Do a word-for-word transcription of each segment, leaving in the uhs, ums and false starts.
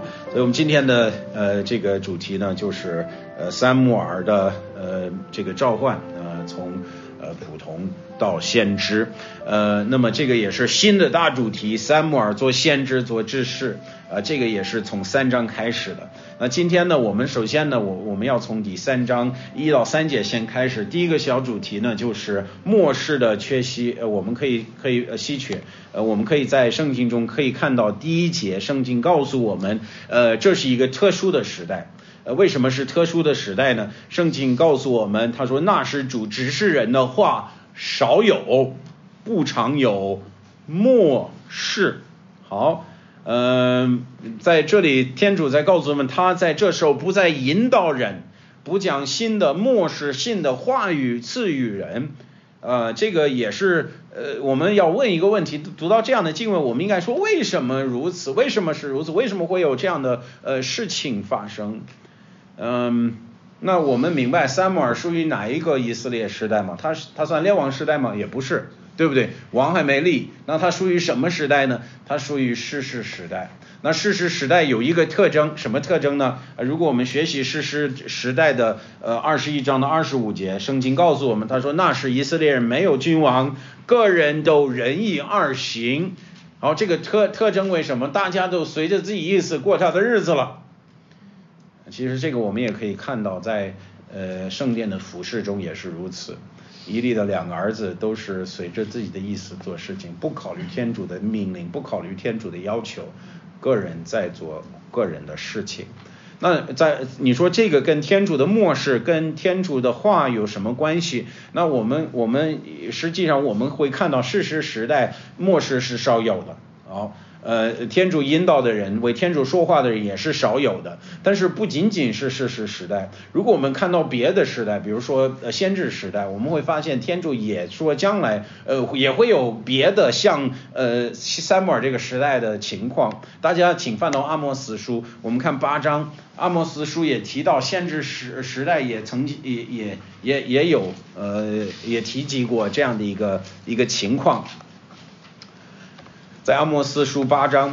所以我们今天的呃这个主题呢，就是呃撒母耳的呃这个召唤，呃从呃普通到先知，呃那么这个也是新的大主题，撒母耳做先知做执事，呃这个也是从三章开始的。那今天呢，我们首先呢，我我们要从第三章一到三节先开始。第一个小主题呢，就是末世的缺席，呃我们可以可以呃稀缺，呃我们可以在圣经中可以看到第一节，圣经告诉我们，呃这是一个特殊的时代。呃，为什么是特殊的时代呢？圣经告诉我们，他说那是主指示人的话少有，不常有，末世。好，嗯、呃，在这里天主在告诉我们，他在这时候不再引导人，不将新的末世新的话语赐予人。呃，这个也是呃，我们要问一个问题，读到这样的经文，我们应该说为什么如此？为什么是如此？为什么会有这样的呃事情发生？嗯，那我们明白撒母耳属于哪一个以色列时代吗？他他算列王时代吗？也不是，对不对？王还没立，那他属于什么时代呢？他属于士师时代。那士师时代有一个特征，什么特征呢？呃、如果我们学习士师时代的呃二十一章的二十五节，圣经告诉我们，他说那时以色列人没有君王，个人都仁义二行。好，这个特特征为什么？大家都随着自己意思过他的日子了。其实这个我们也可以看到在呃圣殿的服事中也是如此。以利的两个儿子都是随着自己的意思做事情，不考虑天主的命令，不考虑天主的要求，个人在做个人的事情。那在你说这个跟天主的末世跟天主的话有什么关系？那我们我们实际上我们会看到士师时代末世是少有的。好，呃，天主引导的人，为天主说话的人也是少有的。但是不仅仅是士师时代，如果我们看到别的时代，比如说呃先知时代，我们会发现天主也说将来呃也会有别的像呃撒母耳这个时代的情况。大家请翻到阿摩司书，我们看八章，阿摩司书也提到先知时时代也曾经也也也也有呃也提及过这样的一个一个情况。在阿摩司书八章，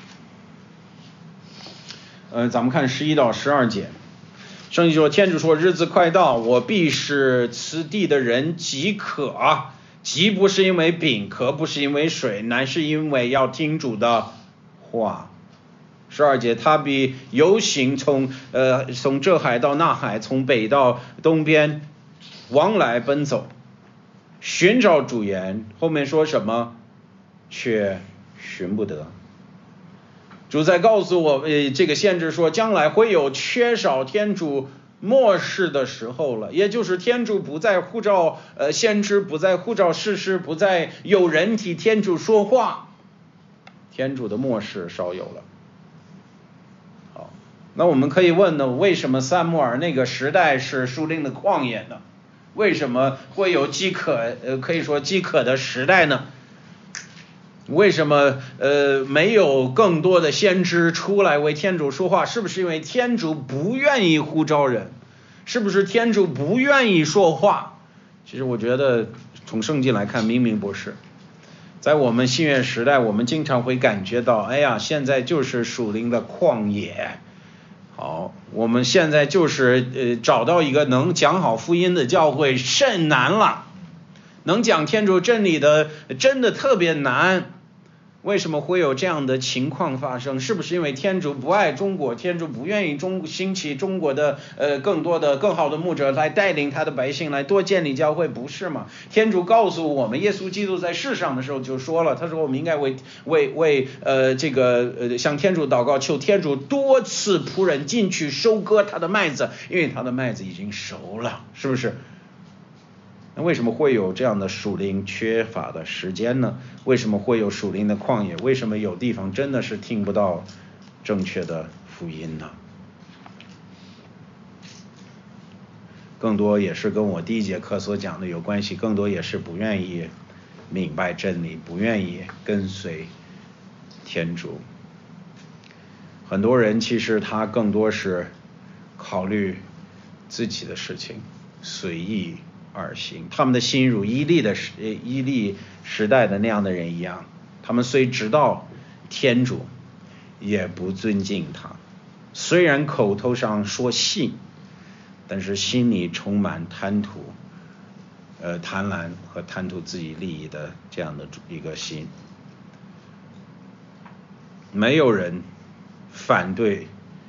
呃，咱们看十一到十二节，圣经说，天主说，日子快到，我必使此地的人饥渴，饥不是因为饼，渴不是因为水，乃是因为要听主的话。十二节，他必游行从呃从这海到那海，从北到东边，往来奔走，寻找主言。后面说什么？却寻不得。主在告诉我，呃，这个先知说，将来会有缺少天主末世的时候了，也就是天主不再呼召呃先知，不再呼召士师，不再有人替天主说话，天主的末世少有了。好，那我们可以问呢，为什么撒母耳那个时代是属灵的旷野呢？为什么会有饥渴呃可以说饥渴的时代呢？为什么呃没有更多的先知出来为天主说话？是不是因为天主不愿意呼召人？是不是天主不愿意说话？其实我觉得从圣经来看，明明不是。在我们新约时代，我们经常会感觉到，哎呀，现在就是属灵的旷野。好，我们现在就是呃找到一个能讲好福音的教会甚难了，能讲天主真理的真的特别难。为什么会有这样的情况发生？是不是因为天主不爱中国，天主不愿意中兴起中国的呃更多的更好的牧者来带领他的百姓来多建立教会？不是吗？天主告诉我们，耶稣基督在世上的时候就说了，他说我们应该为为为呃这个呃向天主祷告，求天主多次仆人进去收割他的麦子，因为他的麦子已经熟了，是不是？那为什么会有这样的属灵缺乏的时间呢？为什么会有属灵的旷野？为什么有地方真的是听不到正确的福音呢？更多也是跟我第一节课所讲的有关系，更多也是不愿意明白真理，不愿意跟随天主。很多人其实他更多是考虑自己的事情，随意而行，他们的心如伊利的伊利时代的那样的人一样，他们虽知道天主，也不尊敬他。 虽然口头上说信，但是心里充满贪图呃贪婪和贪图自己利益的这样的一个心。没有人反对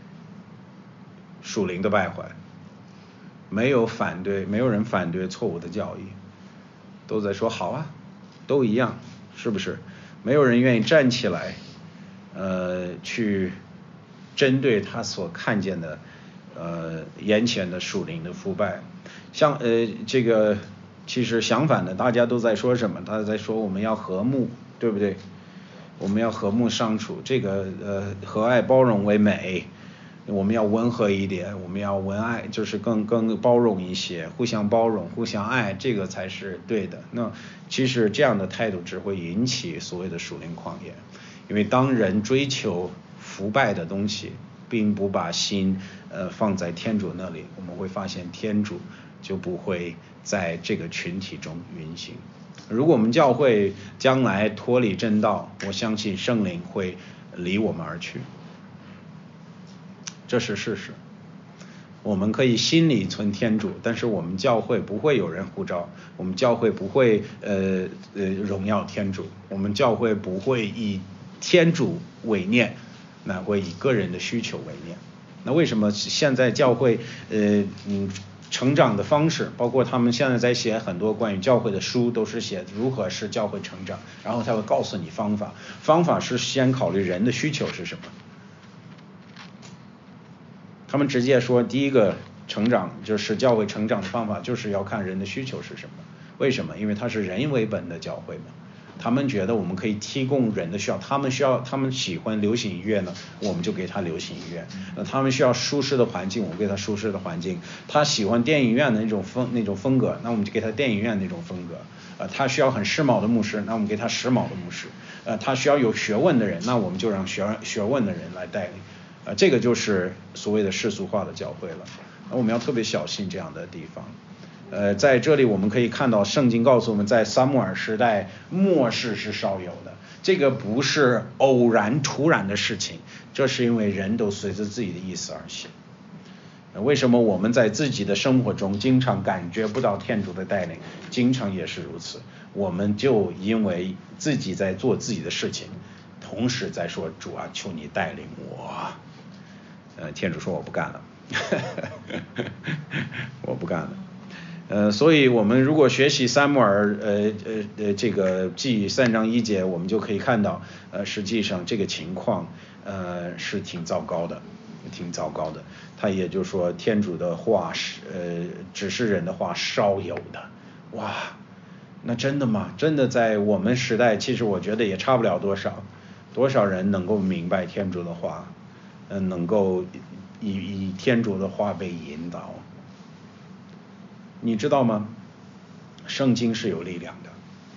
属灵的败坏，没有反对没有人反对错误的教育，都在说好啊，都一样，是不是？没有人愿意站起来呃去针对他所看见的呃眼前的属灵的腐败。像呃这个其实相反的，大家都在说什么？大家在说我们要和睦，对不对？我们要和睦相处，这个呃和蔼包容为美，我们要温和一点，我们要文爱，就是更更包容一些，互相包容，互相爱，这个才是对的。那其实这样的态度只会引起所谓的属灵旷野，因为当人追求腐败的东西，并不把心呃放在天主那里，我们会发现天主就不会在这个群体中运行。如果我们教会将来脱离正道，我相信圣灵会离我们而去，这是事实。我们可以心里存天主，但是我们教会不会有人呼召，我们教会不会呃呃荣耀天主，我们教会不会以天主为念，那会以个人的需求为念。那为什么现在教会呃嗯成长的方式，包括他们现在在写很多关于教会的书，都是写如何使教会成长，然后他会告诉你方法，方法是先考虑人的需求是什么。他们直接说第一个成长就是教会成长的方法就是要看人的需求是什么。为什么？因为它是人为本的教会嘛，他们觉得我们可以提供人的需要，他们需要他们喜欢流行音乐呢，我们就给他流行音乐。那他们需要舒适的环境，我们给他舒适的环境。他喜欢电影院的那种风那种风格，那我们就给他电影院那种风格。呃，他需要很时髦的牧师，那我们给他时髦的牧师。呃，他需要有学问的人，那我们就让学学问的人来带领。呃，这个就是所谓的世俗化的教会了。那我们要特别小心这样的地方。呃，在这里我们可以看到圣经告诉我们，在撒母耳时代末世是少有的，这个不是偶然突然的事情，这是因为人都随着自己的意思而行。呃、为什么我们在自己的生活中经常感觉不到天主的带领，经常也是如此，我们就因为自己在做自己的事情，同时在说主啊，求你带领我。呃，天主说我不干了我不干了。呃，所以我们如果学习撒母耳呃呃呃这个记三章一节，我们就可以看到，呃，实际上这个情况呃是挺糟糕的，挺糟糕的。他也就是说，天主的话是呃只是人的话少有的。哇，那真的吗？真的在我们时代，其实我觉得也差不了多少，多少人能够明白天主的话，嗯、呃，能够以以天主的话被引导。你知道吗？圣经是有力量的。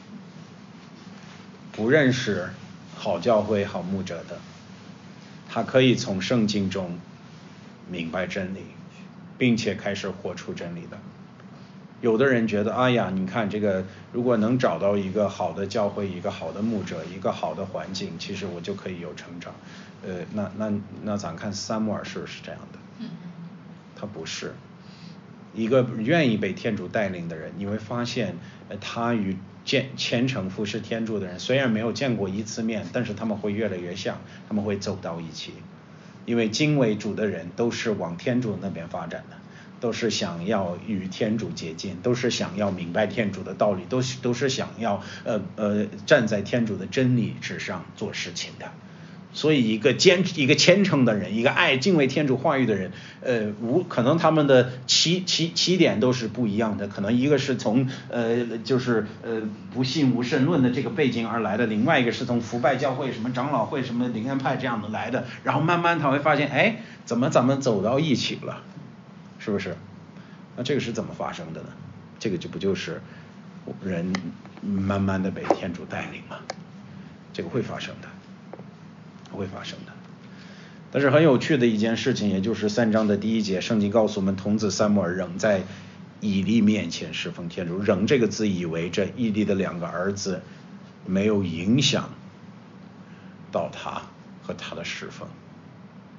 不认识好教会好牧者的，他可以从圣经中明白真理，并且开始活出真理的。有的人觉得，哎呀，你看这个，如果能找到一个好的教会，一个好的牧者，一个好的环境，其实我就可以有成长。呃，那那那咱看撒母耳是不是这样的？他不是。一个愿意被天主带领的人，你会发现，呃，他与虔虔诚服侍天主的人，虽然没有见过一次面，但是他们会越来越像，他们会走到一起。因为敬畏主的人都是往天主那边发展的，都是想要与天主接近，都是想要明白天主的道理，都是都是想要呃呃站在天主的真理之上做事情的。所以一个坚一个虔诚的人，一个爱敬畏天主话语的人，呃，无可能他们的起起起点都是不一样的，可能一个是从呃就是呃不信无神论的这个背景而来的，另外一个是从腐败教会什么长老会什么灵恩派这样的来的，然后慢慢他会发现，哎，怎么咱们走到一起了，是不是？那这个是怎么发生的呢？这个就不就是人慢慢的被天主带领吗？这个会发生的。会发生的。但是很有趣的一件事情，也就是三章的第一节，圣经告诉我们，童子撒母耳仍在以利面前侍奉天主。仍这个字意味着以利的两个儿子没有影响到他和他的侍奉。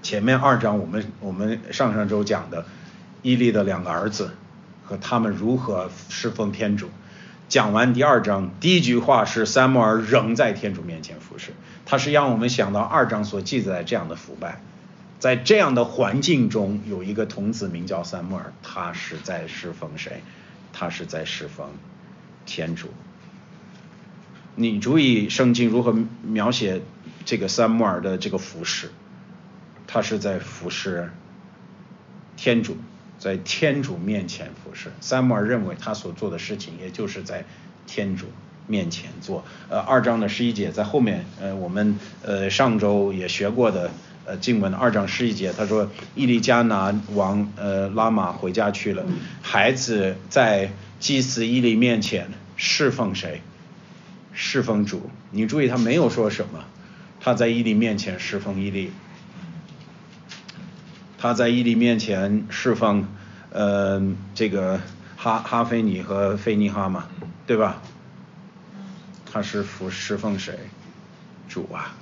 前面二章我们我们上上周讲的伊利的两个儿子和他们如何侍奉天主，讲完第二章，第一句话是撒母耳仍在天主面前服侍，他是让我们想到二章所记载这样的腐败，在这样的环境中有一个童子名叫撒母耳，他是在侍奉谁？他是在侍奉天主。你注意圣经如何描写这个撒母耳的这个服侍，他是在服侍天主，在天主面前服侍。撒母耳认为他所做的事情也就是在天主面前做。呃，二章的十一节在后面，呃，我们呃上周也学过的呃经文二章十一节，他说伊利加拿王呃拉玛回家去了，孩子在祭司伊利面前侍奉谁？侍奉主。你注意他没有说什么，他在伊利面前侍奉伊利，他在伊利面前侍奉呃这个哈哈菲尼和菲尼哈嘛，对吧？他是服侍奉谁？主啊。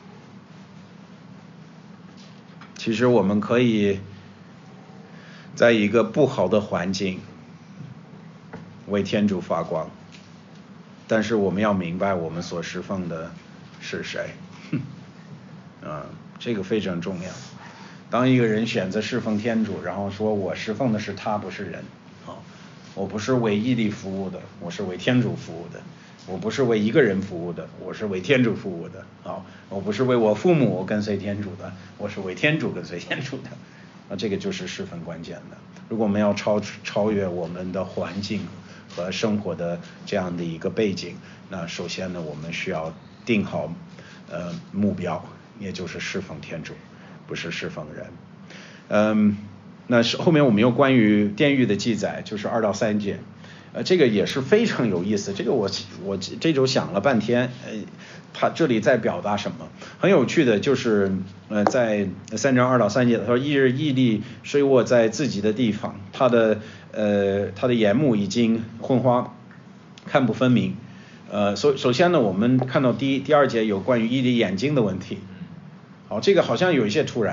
其实我们可以在一个不好的环境为天主发光，但是我们要明白我们所侍奉的是谁。啊，这个非常重要。当一个人选择侍奉天主，然后说我侍奉的是他，不是人，啊，我不是为伊利服务的，我是为天主服务的。我不是为一个人服务的，我是为天主服务的。啊，我不是为我父母跟随天主的，我是为天主跟随天主的。啊，这个就是十分关键的。如果我们要超超越我们的环境和生活的这样的一个背景，那首先呢，我们需要定好呃目标，也就是侍奉天主，不是侍奉人。嗯，那是后面我们有关于殿狱的记载，就是二到三节。呃，这个也是非常有意思。这个我我这周想了半天，呃，他这里在表达什么？很有趣的就是，呃，在三章二到三节，他说：“一日伊利睡卧在自己的地方，他的呃他的眼目已经昏花，看不分明。”呃，首首先呢，我们看到第一第二节有关于伊利眼睛的问题。好，这个好像有一些突然。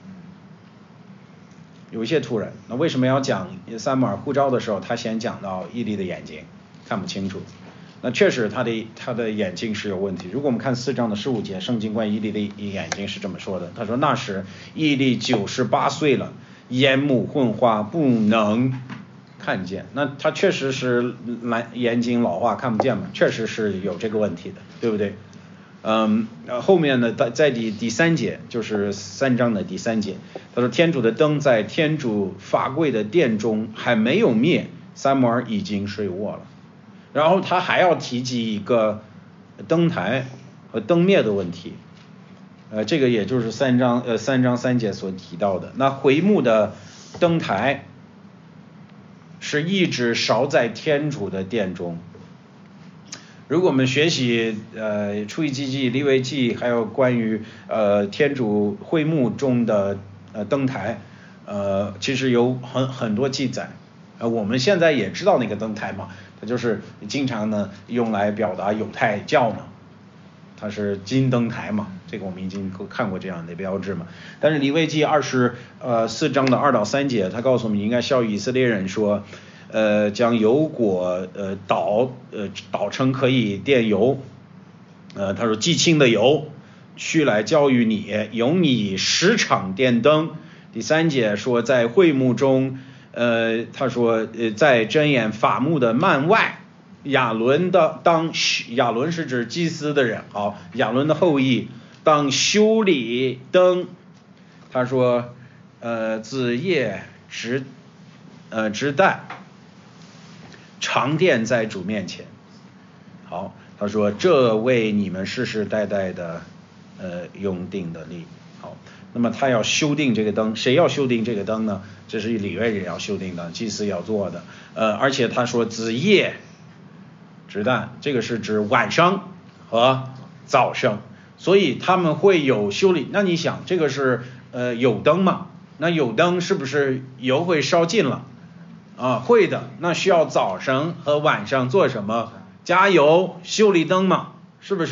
有一些突然，那为什么要讲撒母耳呼召的时候，他先讲到伊利的眼睛看不清楚？那确实他的他的眼睛是有问题。如果我们看四章的十五节，圣经关于伊利的眼睛是这么说的，他说那时伊利九十八岁了，眼目昏花，不能看见。那他确实是蓝眼睛老化看不见嘛，确实是有这个问题的，对不对？嗯，后面呢，在在第第三节，就是三章的第三节，他说天主的灯在天主法柜的殿中还没有灭，撒母耳已经睡卧了。然后他还要提及一个灯台和灯灭的问题，呃，这个也就是三章呃三章三节所提到的。那回目的灯台是一直烧在天主的殿中。如果我们学习呃出埃及记、利未记，还有关于呃天主会幕中的呃灯台，呃其实有很很多记载。呃我们现在也知道那个灯台嘛，它就是经常呢用来表达犹太教嘛，它是金灯台嘛，这个我们已经看过这样的标志嘛。但是利未记二十呃四章的二到三节，他告诉我们应该教育以色列人说。呃，将油果呃捣呃捣成可以奠油，呃，他说祭清的油，去来教育你，由你十场电灯。第三节说在会幕中，呃，他说呃在睁眼法幕的幔外，亚伦的当亚伦是指祭司的人，好，亚伦的后裔当修理灯。他说呃子夜直呃直旦。常殿在主面前。好，他说这为你们世世代代的呃用定的力。好，那么他要修订这个灯，谁要修订这个灯呢？这是利未人要修订的，祭司要做的。呃，而且他说子夜直旦，这个是指晚上和早上，所以他们会有修理。那你想，这个是呃有灯嘛？那有灯是不是油会烧尽了？啊，会的。那需要早上和晚上做什么？加油修理灯嘛，是不是？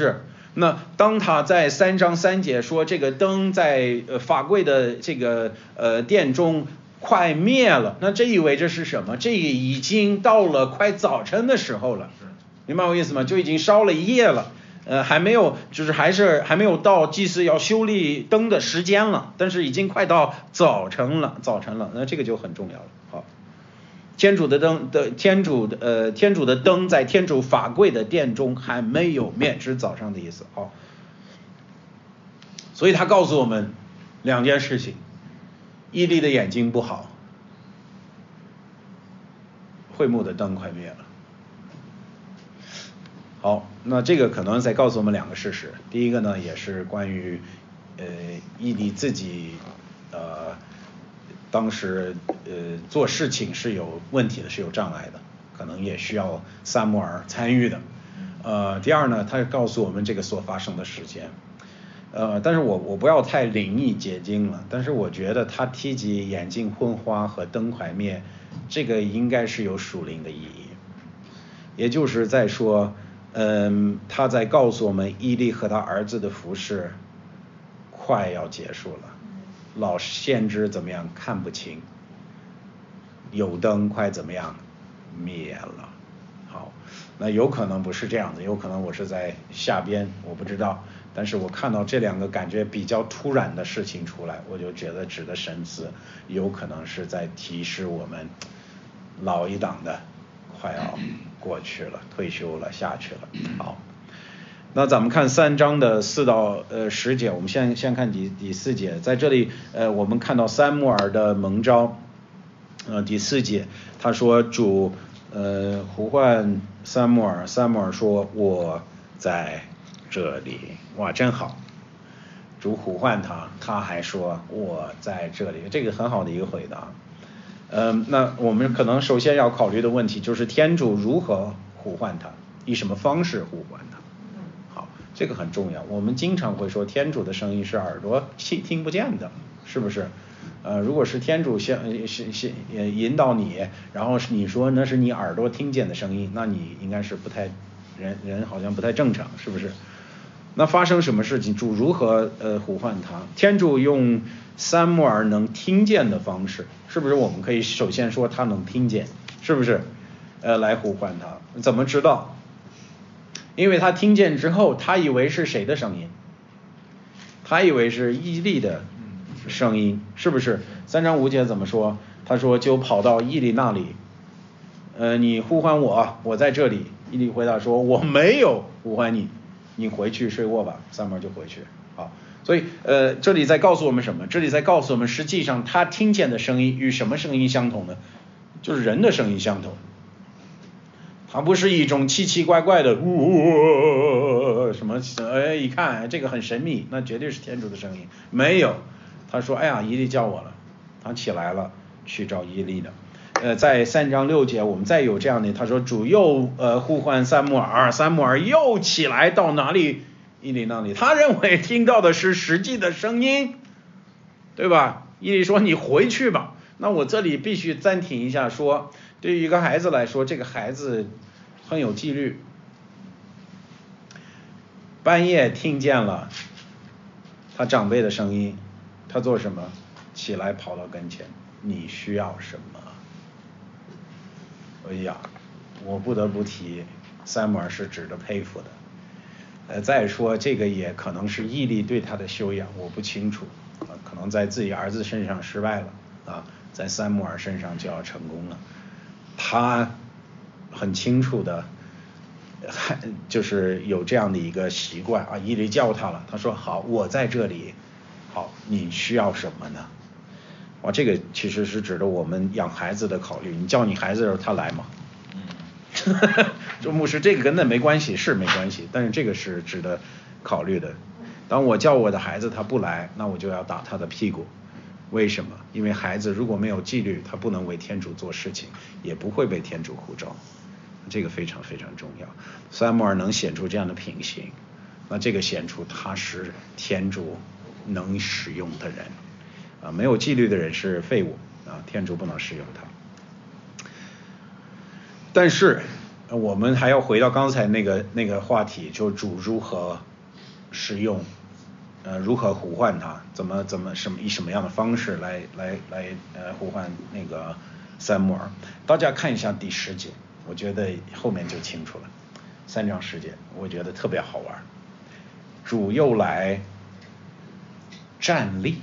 那当他在三章三节说这个灯在呃法柜的这个呃殿中快灭了，那这意味着是什么？这已经到了快早晨的时候了，明白我意思吗？就已经烧了一夜了，呃还没有就是还是还没有到祭司要修理灯的时间了，但是已经快到早晨了，早晨了，那这个就很重要了。好，天主的灯的天主的呃天主的灯在天主法柜的殿中还没有灭，这是早上的意思。好，所以他告诉我们两件事情：伊利的眼睛不好，会幕的灯快灭了。好，那这个可能在告诉我们两个事实。第一个呢，也是关于呃伊利自己呃当时呃做事情是有问题的，是有障碍的，可能也需要撒母耳参与的。呃，第二呢，他告诉我们这个所发生的事件。呃，但是我我不要太灵异结晶了，但是我觉得他提及眼睛昏花和灯快灭，这个应该是有属灵的意义，也就是在说，嗯，他在告诉我们伊利和他儿子的服事快要结束了，老先知怎么样看不清，有灯快怎么样灭了。好，那有可能不是这样的，有可能我是在下边，我不知道。但是我看到这两个感觉比较突然的事情出来，我就觉得指的神词有可能是在提示我们老一党的快要过去了，退休了，下去了。好，那咱们看三章的四到呃十节，我们先先看第第四节，在这里呃我们看到撒母耳的蒙召，呃第四节他说主呃呼唤撒母耳，撒母耳说我在这里。哇，真好，主呼唤他，他还说我在这里，这个很好的一个回答。嗯，那我们可能首先要考虑的问题就是天主如何呼唤他，以什么方式呼唤他。好，这个很重要。我们经常会说天主的声音是耳朵听听不见的，是不是？呃，如果是天主先是是引导你，然后你说那是你耳朵听见的声音，那你应该是不太人人好像不太正常，是不是？那发生什么事情？主如何呃呼唤他？天主用撒母耳能听见的方式，是不是我们可以首先说他能听见，是不是？呃，来呼唤他，怎么知道？因为他听见之后，他以为是谁的声音？他以为是伊利的声音，是不是？三章五节怎么说？他说就跑到伊利那里，呃，你呼唤我，我在这里。伊利回答说我没有呼唤你。你回去睡卧吧，撒母耳就回去。好，所以呃，这里在告诉我们什么？这里在告诉我们，实际上他听见的声音与什么声音相同呢？就是人的声音相同。它不是一种奇奇怪怪的呜什么，哎，一看这个很神秘，那绝对是天主的声音。没有，他说，哎呀，伊利叫我了，他起来了，去找伊利的。呃，在三章六节我们再有这样的，他说主又呃呼唤撒母耳，撒母耳又起来到哪里？伊利那里，他认为听到的是实际的声音，对吧？伊利说你回去吧。那我这里必须暂停一下说，对于一个孩子来说，这个孩子很有纪律，半夜听见了他长辈的声音，他做什么？起来跑到跟前，你需要什么？哎呀，我不得不提，撒母耳是值得佩服的。呃，再说这个也可能是伊利对他的修养，我不清楚，呃，可能在自己儿子身上失败了啊，在撒母耳身上就要成功了。他很清楚的，就是有这样的一个习惯啊，伊利叫他了，他说好，我在这里，好，你需要什么呢？哇，这个其实是指的我们养孩子的考虑。你叫你孩子的时候他来吗？嗯，这牧师这个跟那没关系，是没关系，但是这个是值得考虑的。当我叫我的孩子他不来，那我就要打他的屁股。为什么？因为孩子如果没有纪律，他不能为天主做事情，也不会被天主呼召。这个非常非常重要。撒母耳能显出这样的品行，那这个显出他是天主能使用的人。啊，没有纪律的人是废物啊，天主不能使用他。但是我们还要回到刚才那个那个话题，就主如何使用，呃，如何呼唤他，怎么怎么什么以什么样的方式来来来呃呼唤那个撒母耳。大家看一下第十节，我觉得后面就清楚了。三章十节，我觉得特别好玩。主又来站立，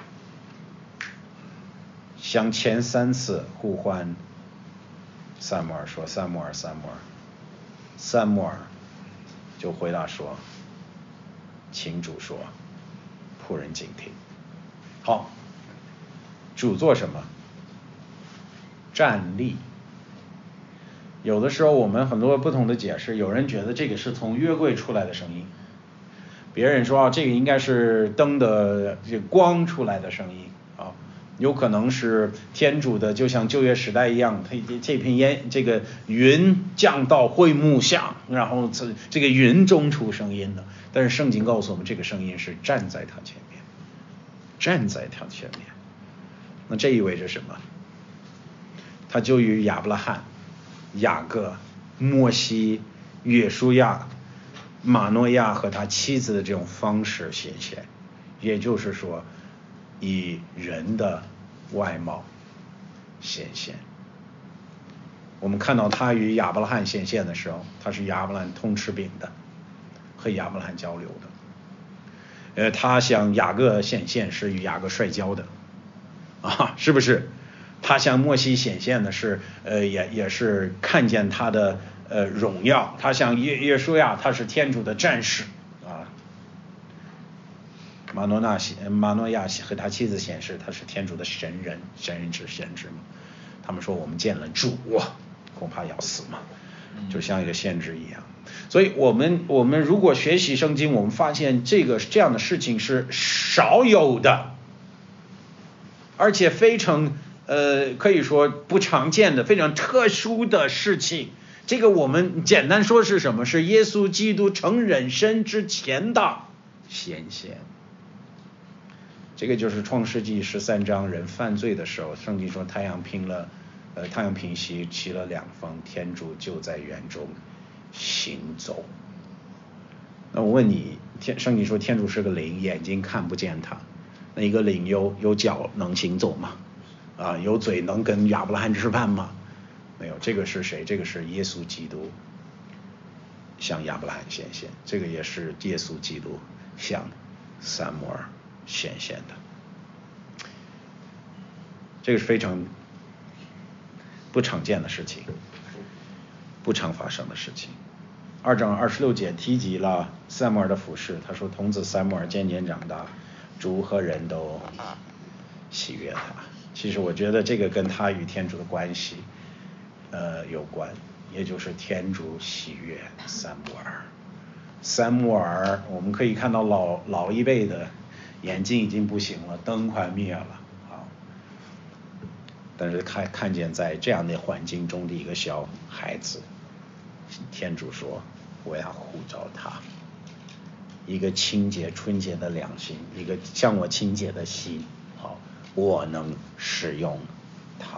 像前三次呼唤撒母耳说：“撒母耳，撒母耳。”撒母耳就回答说：“请主说，仆人静听。”好，主做什么？站立。有的时候我们很多不同的解释，有人觉得这个是从约柜出来的声音，别人说啊，这个应该是灯的这光出来的声音啊，有可能是天主的，就像旧约时代一样，他这片烟这个云降到会幕下，然后这这个云中出声音的。但是圣经告诉我们，这个声音是站在他前面，站在他前面。那这意味着什么？他就与亚伯拉罕、雅各、摩西、约书亚、马诺亚和他妻子的这种方式显现，也就是说以人的外貌显现。我们看到他与亚伯拉罕显现的时候，他是亚伯拉罕通吃饼的，和亚伯拉罕交流的。呃，他向雅各显现是与雅各摔跤的，啊，是不是？他向摩西显现的是，呃，也也是看见他的呃荣耀。他向约约书亚，他是天主的战士啊。马诺纳马诺亚和他妻子显示他是天主的神人，神人之先知嘛。他们说我们见了主，恐怕要死嘛，就像一个先知一样。所以我们我们如果学习圣经，我们发现这个这样的事情是少有的，而且非常呃可以说不常见的，非常特殊的事情。这个我们简单说是什么？是耶稣基督成人身之前的显现。这个就是创世纪十三章人犯罪的时候，圣经说太阳平了，呃，太阳平西，起了两方，天主就在园中行走。那我问你，天圣经说天主是个灵，眼睛看不见他，那一个灵有有脚能行走吗？啊，有嘴能跟亚伯拉罕吃饭吗？没有。这个是谁？这个是耶稣基督向亚伯拉罕显现，这个也是耶稣基督向撒母耳显现的。这个是非常不常见的事情，不常发生的事情。二章二十六节提及了撒母耳的服事，他说童子撒母耳渐渐长大，主和人都喜悦他。其实我觉得这个跟他与天主的关系呃有关，也就是天主喜悦撒母耳。撒母耳我们可以看到老老一辈的眼睛已经不行了，灯快灭了啊，但是看看见在这样的环境中的一个小孩子，天主说我要呼召他，一个清洁纯洁的良心，一个像我清洁的心，好，我能使用他。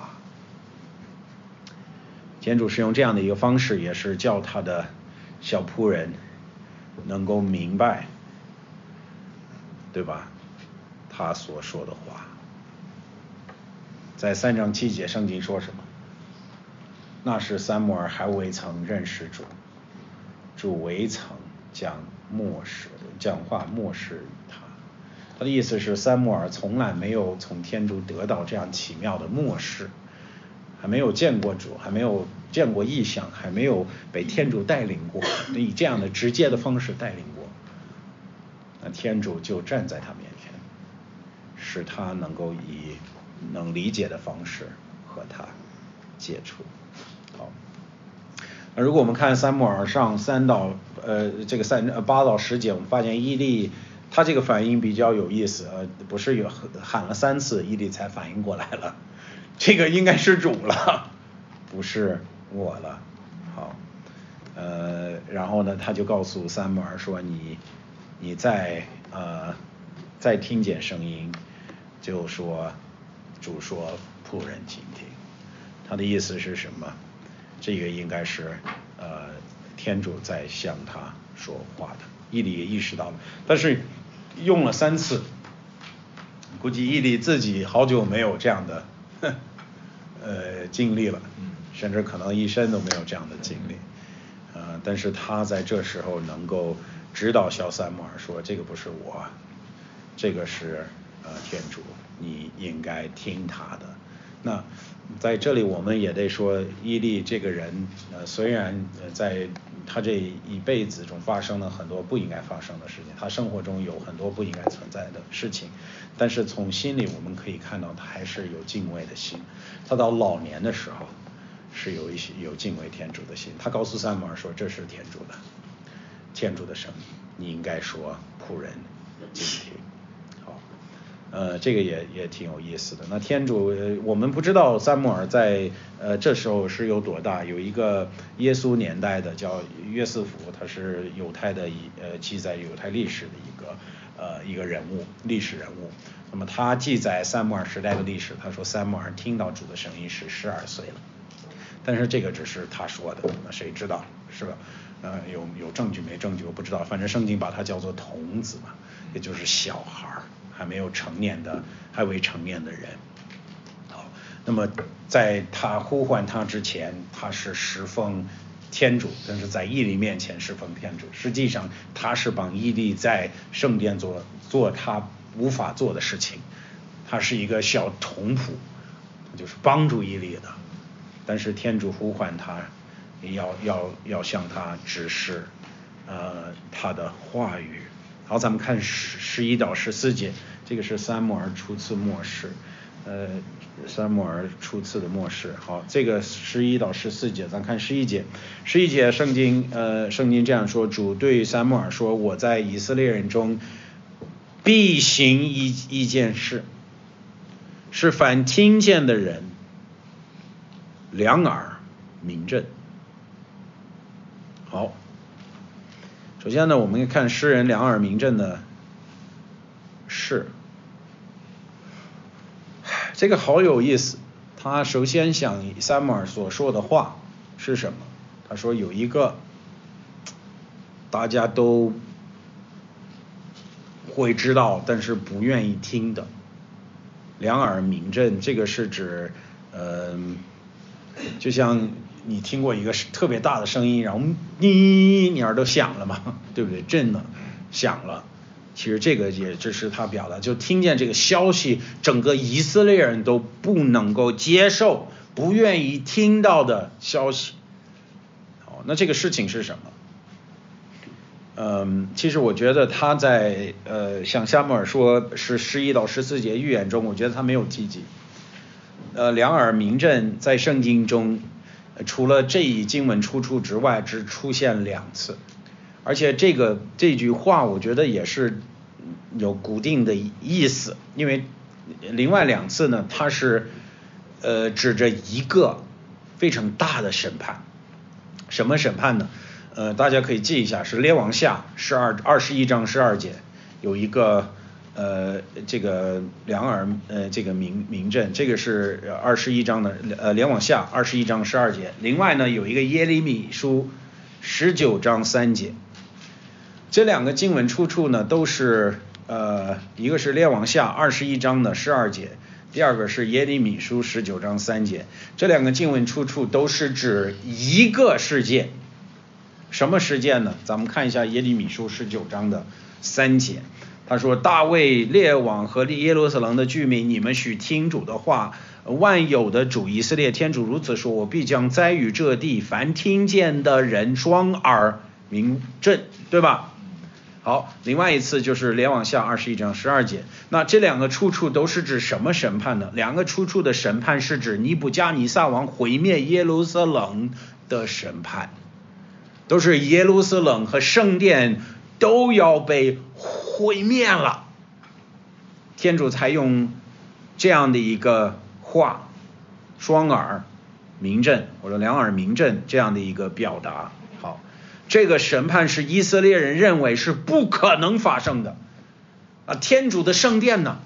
天主是用这样的一个方式，也是叫他的小仆人能够明白，对吧？他所说的话。在三章七节圣经说什么？那时撒母耳还未曾认识主，主未曾将默示讲话默示于他。他的意思是撒母耳从来没有从天主得到这样奇妙的默示，还没有见过主，还没有见过异象，还没有被天主带领过，以这样的直接的方式带领过。那天主就站在他面前，使他能够以能理解的方式和他接触。好，那如果我们看撒母耳上三到呃这个三呃八到十节，我们发现伊利他这个反应比较有意思，呃不是有喊了三次伊利才反应过来了，这个应该是主了，不是我了。好，呃然后呢他就告诉撒母耳说，你你再呃再听见声音，就说主说仆人倾听。他的意思是什么？这个应该是呃天主在向他说话的伊利也意识到了，但是用了三次，估计伊利自己好久没有这样的呃经历了，甚至可能一生都没有这样的经历，呃，但是他在这时候能够指导小撒母耳说，这个不是我，这个是呃天主，你应该听他的。那在这里我们也得说，伊利这个人，呃，虽然呃在他这一辈子中发生了很多不应该发生的事情，他生活中有很多不应该存在的事情，但是从心里我们可以看到他还是有敬畏的心。他到老年的时候是有一些有敬畏天主的心。他告诉撒母耳说，这是天主的，天主的声音，你应该说仆人敬听。呃，这个也也挺有意思的。那天主，呃、我们不知道撒母耳在呃这时候是有多大。有一个耶稣年代的叫约瑟夫，他是犹太的一呃记载犹太历史的一个呃一个人物，历史人物。那么他记载撒母耳时代的历史，他说撒母耳听到主的声音是十二岁了，但是这个只是他说的，那谁知道是吧？呃，有有证据没证据我不知道，反正圣经把他叫做童子嘛，也就是小孩儿。还没有成年的，还未成年的人。好，那么在他呼唤他之前，他是侍奉天主，但是在伊利面前侍奉天主。实际上，他是帮伊利在圣殿做做他无法做的事情。他是一个小童仆，就是帮助伊利的。但是天主呼唤他，要要要向他指示，呃，他的话语。好，咱们看十十一到十四节，这个是撒母耳初次末世，呃，撒母耳初次的末世。好，这个十一到十四节，咱看十一节。十一节圣经，呃，圣经这样说：主对撒母耳说，我在以色列人中必行一一件事，是凡听见的人两耳明震。好。首先呢，我们看诗人两耳明震的事，这个好有意思。他首先想撒母耳所说的话是什么？他说有一个大家都会知道，但是不愿意听的两耳明震。这个是指，呃，就像你听过一个特别大的声音，然后你你耳朵响了嘛，对不对？震了，响了。其实这个也只是他表达，就听见这个消息，整个以色列人都不能够接受，不愿意听到的消息。好，那这个事情是什么？嗯，其实我觉得他在呃，像撒母耳说是十一到十四节预言中，我觉得他没有提及。呃，两耳明震在圣经中，除了这一经文出处之外，只出现两次，而且这个这句话我觉得也是有固定的意思，因为另外两次呢，它是呃指着一个非常大的审判。什么审判呢？呃，大家可以记一下，是列王下十二二十一章十二节有一个呃这个两耳呃这个明明震，这个是二十一章的呃列王下二十一章十二节。另外呢有一个耶利米书十九章三节。这两个经文出处呢都是呃一个是列王下二十一章的十二节，第二个是耶利米书十九章三节。这两个经文出处都是指一个事件。什么事件呢？咱们看一下耶利米书十九章的三节。他说，大卫、列王和耶路撒冷的居民，你们许听主的话，万有的主以色列天主如此说，我必将灾于这地，凡听见的人双耳明震，对吧？好，另外一次就是列王下二十一章十二节。那这两个出处都是指什么审判呢？两个出处的审判是指尼布加尼撒王毁灭耶路撒冷的审判，都是耶路撒冷和圣殿都要被毁灭了，天主才用这样的一个话，双耳明震或者两耳明震这样的一个表达。好，这个审判是以色列人认为是不可能发生的啊！天主的圣殿呢，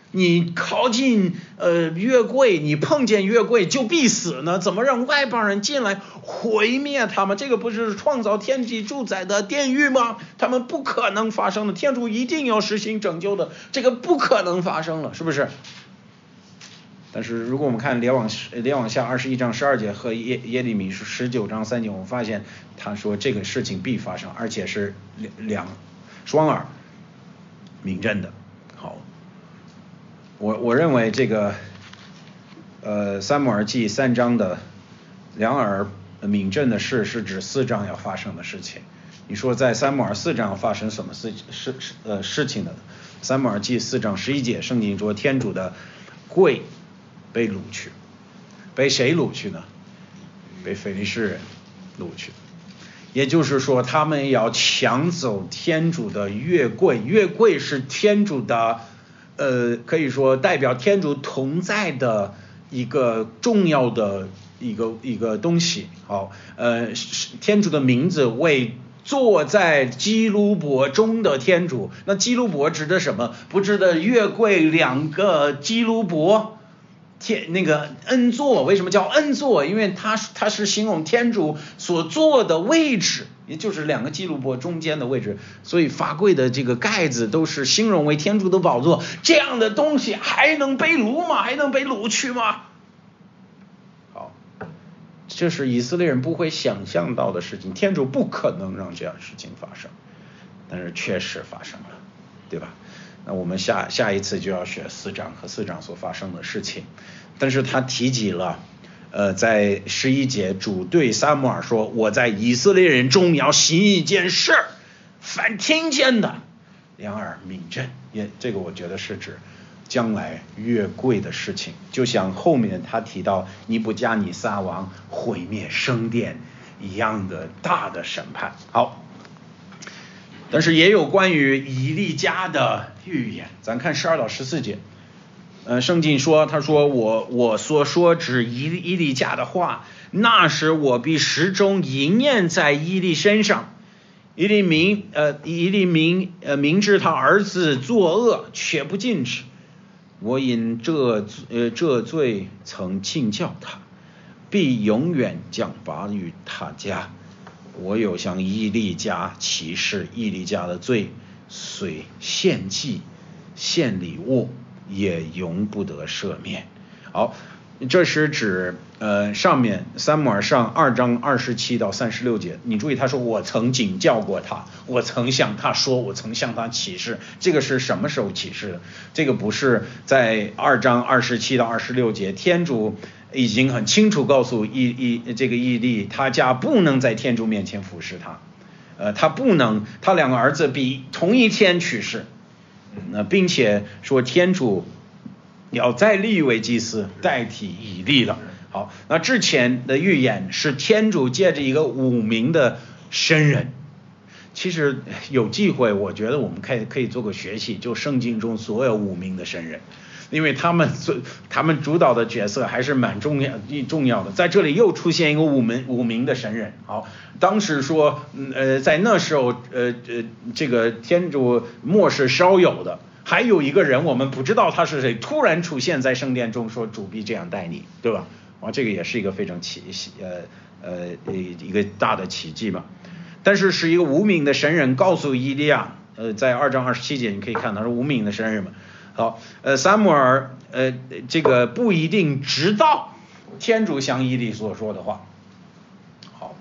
你靠近呃约柜，你碰见约柜就必死呢？怎么让外邦人进来毁灭他们？这个不是创造天地主宰的殿狱吗？他们不可能发生的，天主一定要实行拯救的，这个不可能发生了，是不是？但是如果我们看列王列王下二十一章十二节和耶耶利米十九章三节，我们发现他说这个事情必发生，而且是两双耳明证的。好，我我认为这个呃撒母耳记三章的两耳明证的事是指四章要发生的事情。你说在撒母耳四章发生什么事事呃事情呢？撒母耳记四章十一节，圣经说天主的柜被掳去，被谁掳去呢？被非利士人掳去。也就是说，他们要抢走天主的约柜，约柜是天主的，呃，可以说代表天主同在的一个重要的一个一个东西。好，呃，天主的名字为坐在基路伯中的天主。那基路伯指的什么？不指的约柜两个基路伯。天那个恩座，为什么叫恩座？因为它它是形容天主所坐的位置，也就是两个基路伯中间的位置，所以法柜的这个盖子都是形容为天主的宝座。这样的东西还能被掳吗？还能被掳去吗？好，这是以色列人不会想象到的事情，天主不可能让这样的事情发生，但是确实发生了，对吧？那我们下下一次就要学四章和四章所发生的事情，但是他提及了，呃，在十一节主对撒母耳说：“我在以色列人中要行一件事，凡听见的，两耳明证。”也这个我觉得是指将来越贵的事情，就像后面他提到尼布加尼撒王毁灭圣殿一样的大的审判。好。但是也有关于以利家的预言，咱看十二到十四节。呃，圣经说，他说我我所说指以以利家的话，那时我必始终应验在以利身上。以利明呃以利明呃明知他儿子作恶，却不禁止。我因这呃这罪曾敬教他，必永远降罚于他家。我有向以利家起誓，以利家的罪虽献祭献礼物，也永不得赦免。好，这是指呃上面撒母耳上二章二十七到三十六节。你注意他说我曾警教过他，我曾向他说，我曾向他起誓。这个是什么时候起誓的？这个不是在二章二十七到二十六节，天主已经很清楚告诉以以这个以利，他家不能在天主面前服侍他，呃，他不能，他两个儿子比同一天去世，那、呃、并且说天主要再立一位祭司代替以利了。好，那之前的预言是天主借着一个无名的神人。其实有机会，我觉得我们可以可以做个学习，就圣经中所有无名的神人。因为他们他们主导的角色还是蛮重要重要的，在这里又出现一个五名五名的神人。好，当时说，呃，在那时候，呃呃，这个天主末世稍有的，还有一个人我们不知道他是谁，突然出现在圣殿中，说主必这样待你，对吧？啊，这个也是一个非常奇呃呃一个大的奇迹嘛。但是是一个无名的神人告诉以利亚，呃，在二章二十七节你可以看到是无名的神人嘛。好，呃，撒母耳，呃，这个不一定知道天主向以利所说的话。好，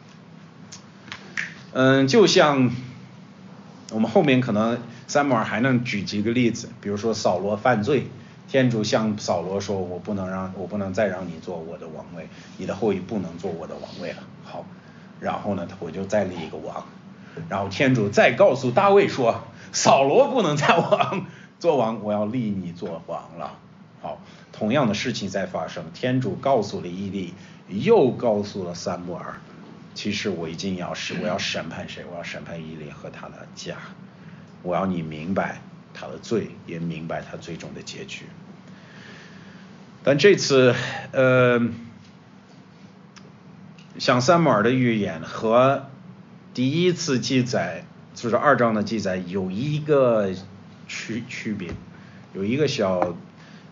嗯，就像我们后面可能撒母耳还能举几个例子，比如说扫罗犯罪，天主向扫罗说：“我不能让我不能再让你做我的王位，你的后裔不能做我的王位了。”好，然后呢，我就再立一个王，然后天主再告诉大卫说：“扫罗不能再王。”做王，我要立你做王了。好，同样的事情在发生，天主告诉了以利，又告诉了撒母耳，其实我已经要是我要审判谁？我要审判以利和他的家，我要你明白他的罪，也明白他最终的结局。但这次，呃，像撒母耳的预言和第一次记载，就是二章的记载，有一个区区别，有一个小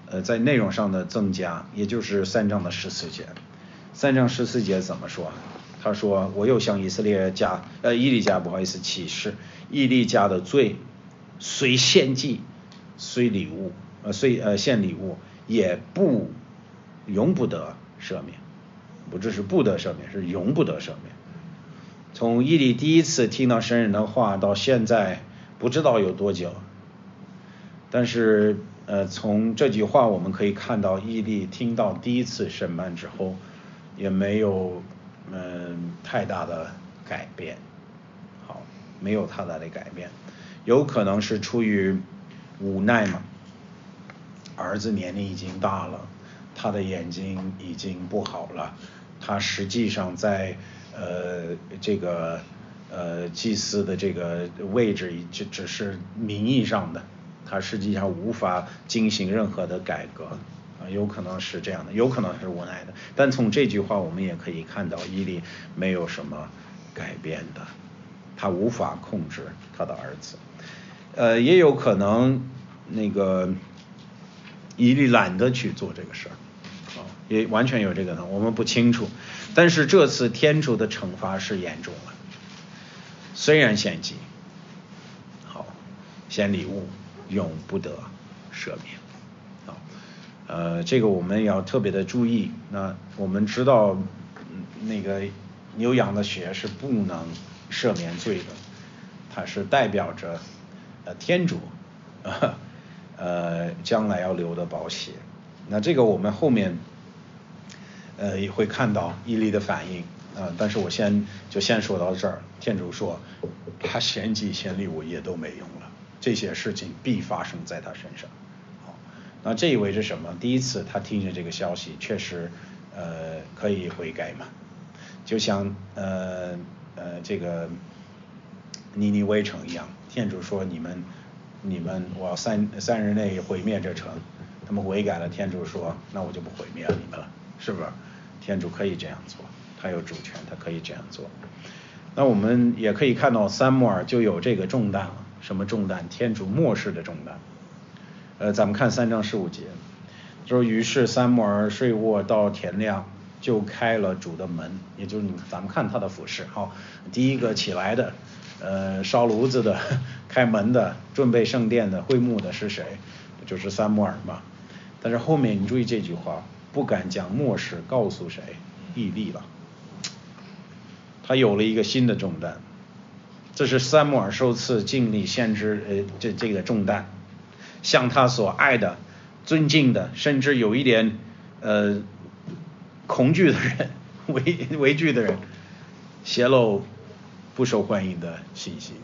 呃在内容上的增加，也就是三章的十四节。三章十四节怎么说？他说：“我又向以色列家，呃，以利家不好意思起誓，以利家的罪，虽献祭，虽礼物，呃，虽呃献礼物，也不永不得赦免。不只是不得赦免，是永不得赦免。从以利第一次听到神人的话到现在，不知道有多久。但是，呃，从这句话我们可以看到，以利听到第一次审判之后，也没有嗯、呃、太大的改变。好，没有太大的改变，有可能是出于无奈嘛。儿子年龄已经大了，他的眼睛已经不好了，他实际上在呃这个呃祭司的这个位置只只是名义上的，他实际上无法进行任何的改革啊，有可能是这样的，有可能是无奈的。但从这句话我们也可以看到，以利没有什么改变的，他无法控制他的儿子。呃，也有可能那个以利懒得去做这个事儿，啊，也完全有这个呢，我们不清楚。但是这次天主的惩罚是严重了，虽然献祭，好，献礼物永不得赦免，好，呃，这个我们要特别的注意。那我们知道，那个牛羊的血是不能赦免罪的，它是代表着呃天主呃呃将来要流的宝血。那这个我们后面呃也会看到以利的反应啊、呃，但是我先就先说到这儿。天主说他献祭献礼物也都没用了，这些事情必发生在他身上。好，那这意味着什么？第一次他听见这个消息，确实呃可以悔改嘛，就像呃呃这个尼尼微城一样，天主说你们你们我要三三日内毁灭这城，他们悔改了，天主说那我就不毁灭你们了，是不是？天主可以这样做，他有主权，他可以这样做。那我们也可以看到撒母耳就有这个重担了，什么重担？天主漠视的重担。呃，咱们看三章十五节，说于是撒母耳睡卧到天亮，就开了主的门，也就是咱们看他的服饰。好，第一个起来的，呃，烧炉子的，开门的，准备圣殿的，会幕的是谁？就是撒母耳嘛。但是后面你注意这句话，不敢将末世告诉谁？以利了。他有了一个新的重担，这是撒母耳首次经历先知呃这这个重担，向他所爱的、尊敬的，甚至有一点呃恐惧的人、畏畏惧的人，泄露不受欢迎的信息。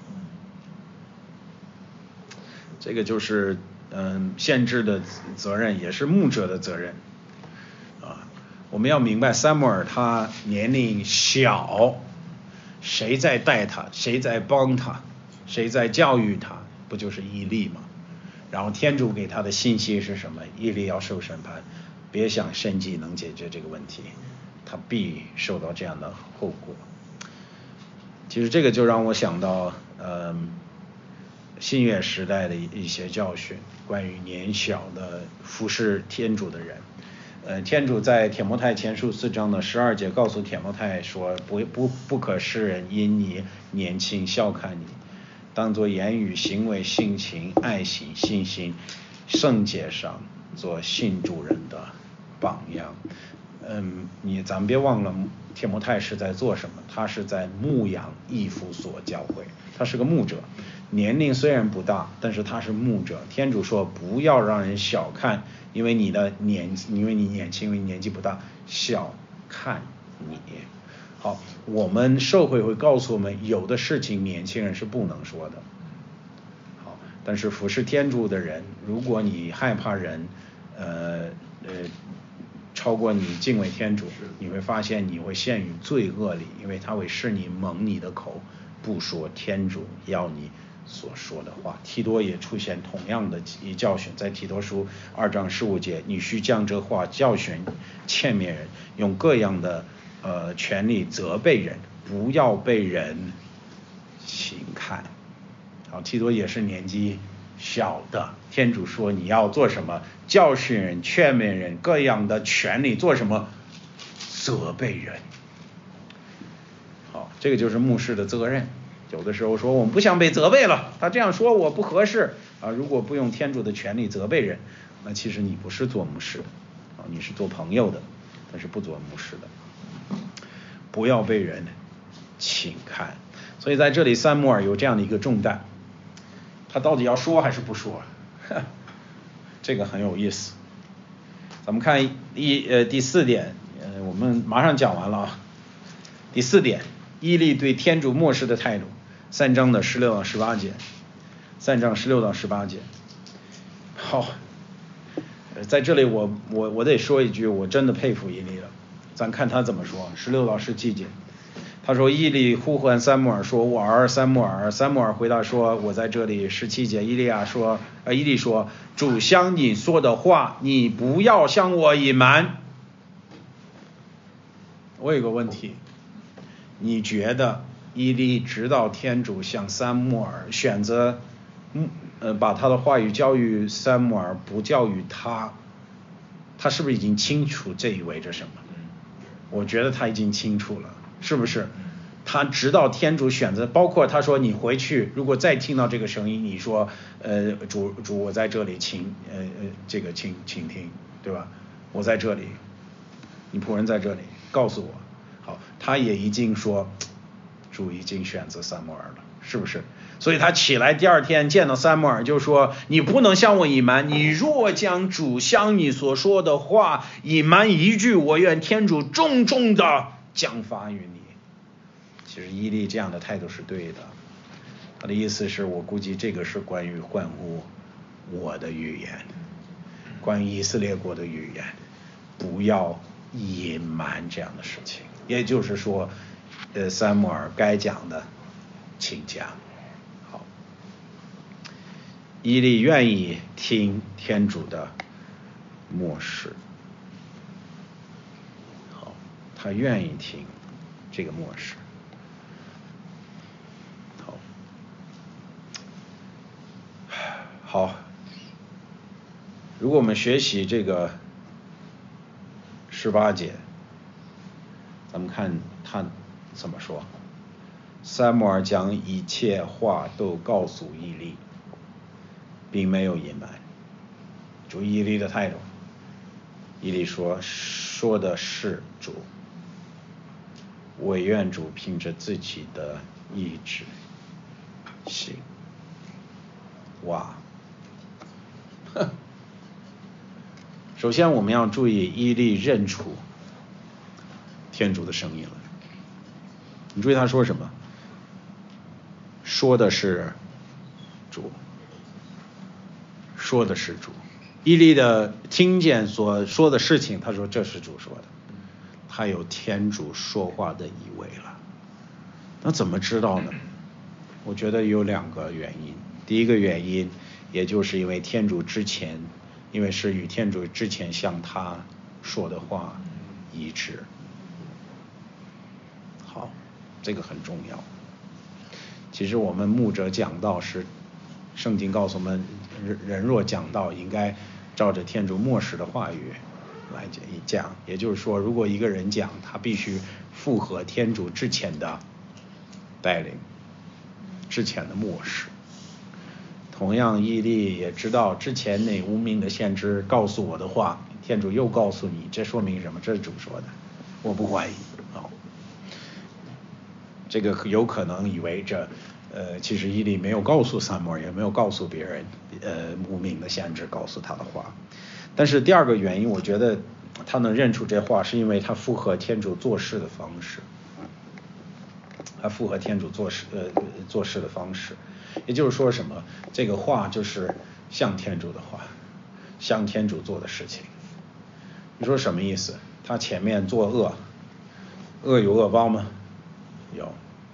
这个就是嗯、呃、先知的责任，也是牧者的责任啊。我们要明白，撒母耳他年龄小，谁在带他，谁在帮他，谁在教育他，不就是以利吗？然后天主给他的信息是什么？以利要受审判，别想神迹能解决这个问题，他必受到这样的后果。其实这个就让我想到呃新约时代的一些教训，关于年小的服侍天主的人。呃，天主在帖摩太前书四章的十二节告诉帖摩太说，不不不可使人因你年轻笑看你，当作言语、行为、性情、爱心、信心、圣洁上做信主人的榜样。嗯，你咱们别忘了，帖摩太是在做什么？他是在牧养以弗所教会，他是个牧者，年龄虽然不大，但是他是牧者。天主说不要让人小看，因为你的年因为你年轻，因为你年纪不大，小看你。好，我们社会会告诉我们，有的事情年轻人是不能说的。好，但是服侍天主的人，如果你害怕人，呃呃。超过你敬畏天主，你会发现你会陷于罪恶里，因为他会使你蒙你的口，不说天主要你所说的话。提多也出现同样的教训，在提多书二章十五节，你须将这话教训劝勉人，用各样的呃权力责备人，不要被人轻看。好，提多也是年纪小的，天主说你要做什么， 教训人、劝勉人，各样的权利做什么？责备人。好，这个就是牧师的责任。有的时候说我们不想被责备了，他这样说我不合适啊。如果不用天主的权利责备人，那其实你不是做牧师的啊，你是做朋友的，但是不做牧师的。不要被人轻看。所以在这里撒母耳有这样的一个重担，他到底要说还是不说？这个很有意思。咱们看一呃第四点，呃我们马上讲完了啊。第四点，伊利对天主漠视的态度，三章的十六到十八节，三章十六到十八节。好，在这里我我我得说一句，我真的佩服伊利了。咱看他怎么说，十六到十七节。他说伊利呼唤撒母耳说，我儿撒母耳。撒母耳回答说，我在这里。十七节，伊利亚说呃伊利说，主向你说的话，你不要向我隐瞒。我有个问题，你觉得伊利知道天主向撒母耳选择呃把他的话语教育撒母耳，不教育他，他是不是已经清楚这意味着什么？我觉得他已经清楚了，是不是？他知道天主选择，包括他说你回去如果再听到这个声音，你说呃主主我在这里，请呃呃这个请请听，对吧？我在这里，你仆人在这里，告诉我。好，他也已经说主已经选择撒母耳了，是不是？所以他起来第二天见到撒母耳就说，你不能向我隐瞒，你若将主向你所说的话隐瞒一句，我愿天主重重的降罚于你。其实伊利这样的态度是对的，他的意思是我估计这个是关于关乎我的预言，关于以色列国的预言，不要隐瞒这样的事情。也就是说呃，撒母耳该讲的请讲。好，伊利愿意听天主的默示，好，他愿意听这个默示。好，好，如果我们学习这个十八节，咱们看他怎么说。撒母耳将一切话都告诉伊利，并没有隐瞒。注意伊利的态度，伊利说，说的是主，唯愿主凭着自己的意志行。哇，首先我们要注意伊利认出天主的声音了。你注意他说什么？说的是主，说的是主。伊利的听见所说的事情，他说这是主说的，他有天主说话的意味了。那怎么知道呢？我觉得有两个原因。第一个原因，也就是因为天主之前，因为是与天主之前向他说的话一致。好，这个很重要。其实我们牧者讲道是，圣经告诉我们，人若讲道，应该照着天主默示的话语来讲。也就是说，如果一个人讲，他必须符合天主之前的带领，之前的默示。同样，伊利也知道之前那无名的先知告诉我的话，天主又告诉你，这说明什么？这是主说的，我不怀疑。哦，这个有可能以为这，呃，其实伊利没有告诉撒母耳，也没有告诉别人，呃，无名的先知告诉他的话。但是第二个原因，我觉得他能认出这话，是因为他符合天主做事的方式，他符合天主做事呃做事的方式。也就是说什么？这个话就是像天主的话，像天主做的事情。你说什么意思？他前面作恶，恶有恶报吗？有，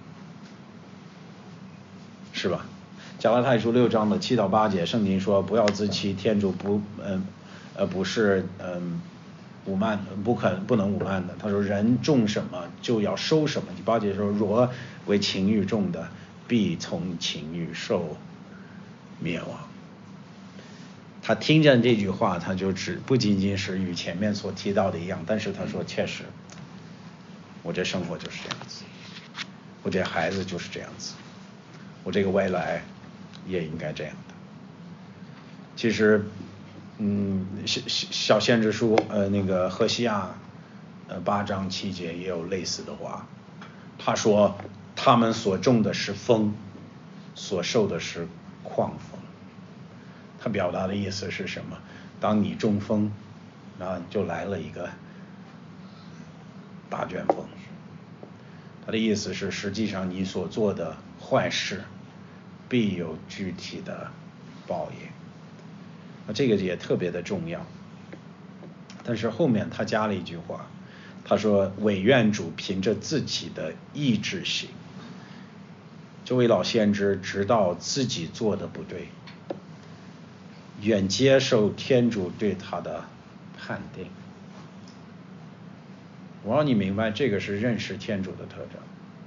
是吧？加拉太书六章的七到八节，圣经说不要自欺，天主不嗯呃不是嗯侮慢，不可不能侮慢的。他说人种什么就要收什么。第八节说，若为情欲种的，必从情欲受灭亡。 他听见这句话，他就只不仅仅是与前面所提到的一样，但是他说确实，我这生活就是这样子，我这孩子就是这样子，我这个未来也应该这样的。其实，嗯，小小先知书，呃，那个何西阿，呃，八章七节也有类似的话。他说，他们所种的是风，所受的是狂风。他表达的意思是什么？当你中风，那就来了一个大卷风。他的意思是，实际上你所做的坏事，必有具体的报应。那这个也特别的重要。但是后面他加了一句话，他说：“惟愿主凭着自己的意志行。”这位老先知知道自己做的不对，愿接受天主对他的判定。我让你明白，这个是认识天主的特征。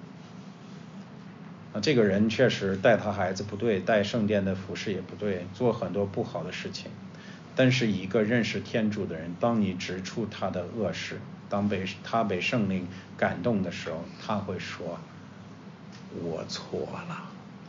那这个人确实带他孩子不对，带圣殿的服饰也不对，做很多不好的事情。但是一个认识天主的人，当你指出他的恶事，当被他被圣灵感动的时候，他会说：“我错了。”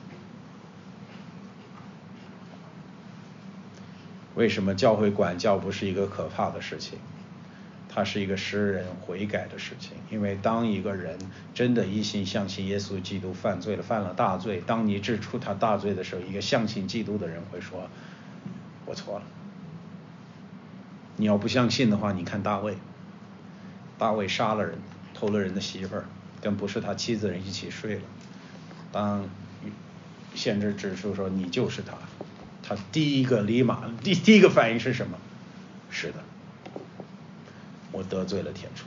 为什么教会管教不是一个可怕的事情？它是一个使人悔改的事情。因为当一个人真的一心相信耶稣基督犯罪了，犯了大罪，当你指出他大罪的时候，一个相信基督的人会说：“我错了。”你要不相信的话，你看大卫，大卫杀了人，偷了人的媳妇儿，跟不是他妻子人一起睡了。当先知指出说你就是他，他第一个立马第第一个反应是什么？是的，我得罪了天主。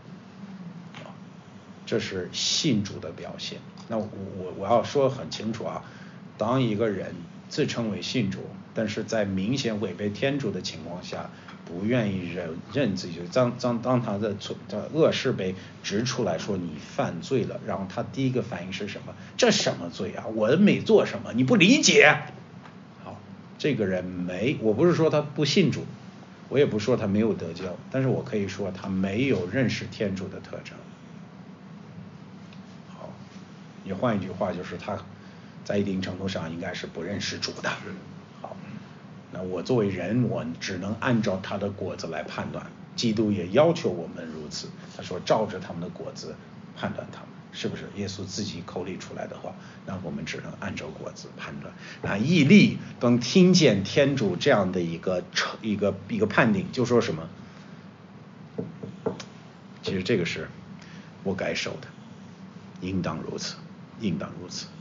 这是信主的表现。那我我我要说很清楚啊，当一个人自称为信主，但是在明显违背天主的情况下，不愿意认认自己，当当当他的的恶事被指出来说你犯罪了，然后他第一个反应是什么？这什么罪啊？我没做什么，你不理解。好，这个人没，我不是说他不信主，我也不说他没有得救，但是我可以说他没有认识天主的特征。好，你换一句话就是他在一定程度上应该是不认识主的。好，那我作为人，我只能按照他的果子来判断。基督也要求我们如此，他说照着他们的果子判断他们，是不是耶稣自己口里出来的话，那我们只能按照果子判断。那义利当听见天主这样的一个一个一个判定，就说什么？其实这个是我该受的，应当如此，应当如此。